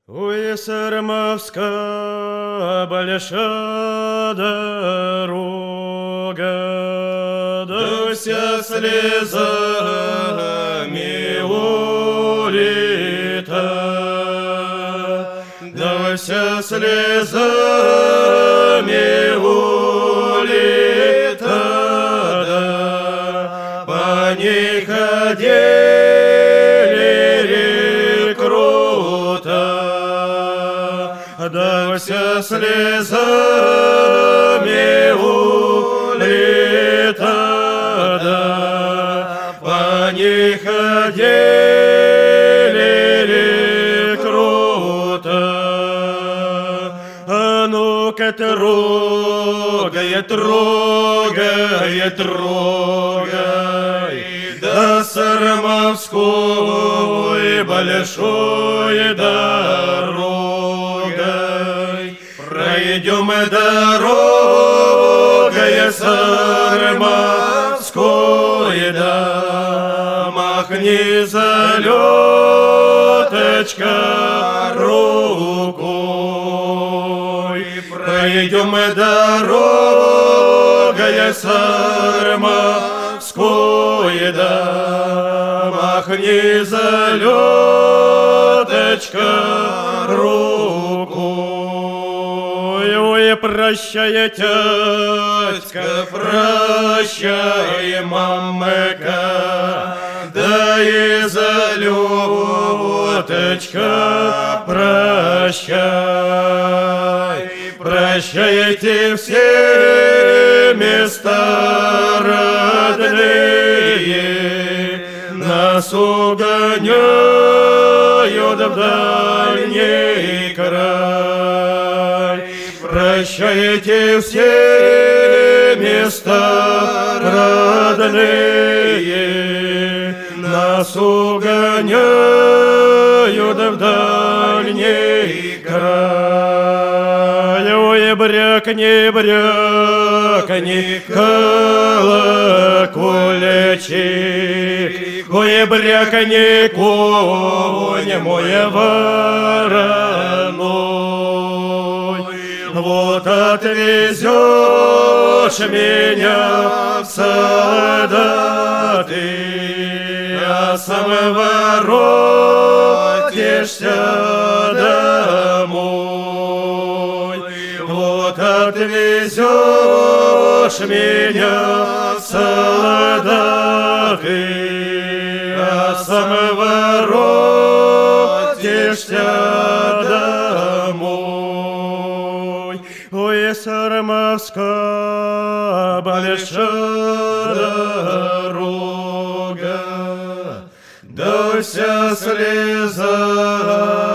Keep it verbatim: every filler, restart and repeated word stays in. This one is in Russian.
Ой, Сармовская большая дорога, да вся слезами улита, да вся слезами улита, да по ней ходили рекрута. Да вся слезами улита, да по ней ходили рекрута. А ну-ка трогай, трогай, трогай, да Сармовской большой дорогой. Пройдем дорогой Сармовской, да махни залеточка рукой. Пройдем дорогой Сармовской, да махни залеточка рукой. Ой, прощай, тетка, прощай, мамка, да и залеточка прощай. Прощайте все места родные, нас угоняют в дальний край. Прощайте все места родные, нас угоняют в дальний край. Ой, брякни, брякни, колокольчик, ой, брякни, конь мой вороной. Вот отвезешь меня в солдаты, а сам воротишься домой. Вот отвезешь меня в солдаты, а сам воротишься домой. Ой, Сармовская большая дорога, да вся слеза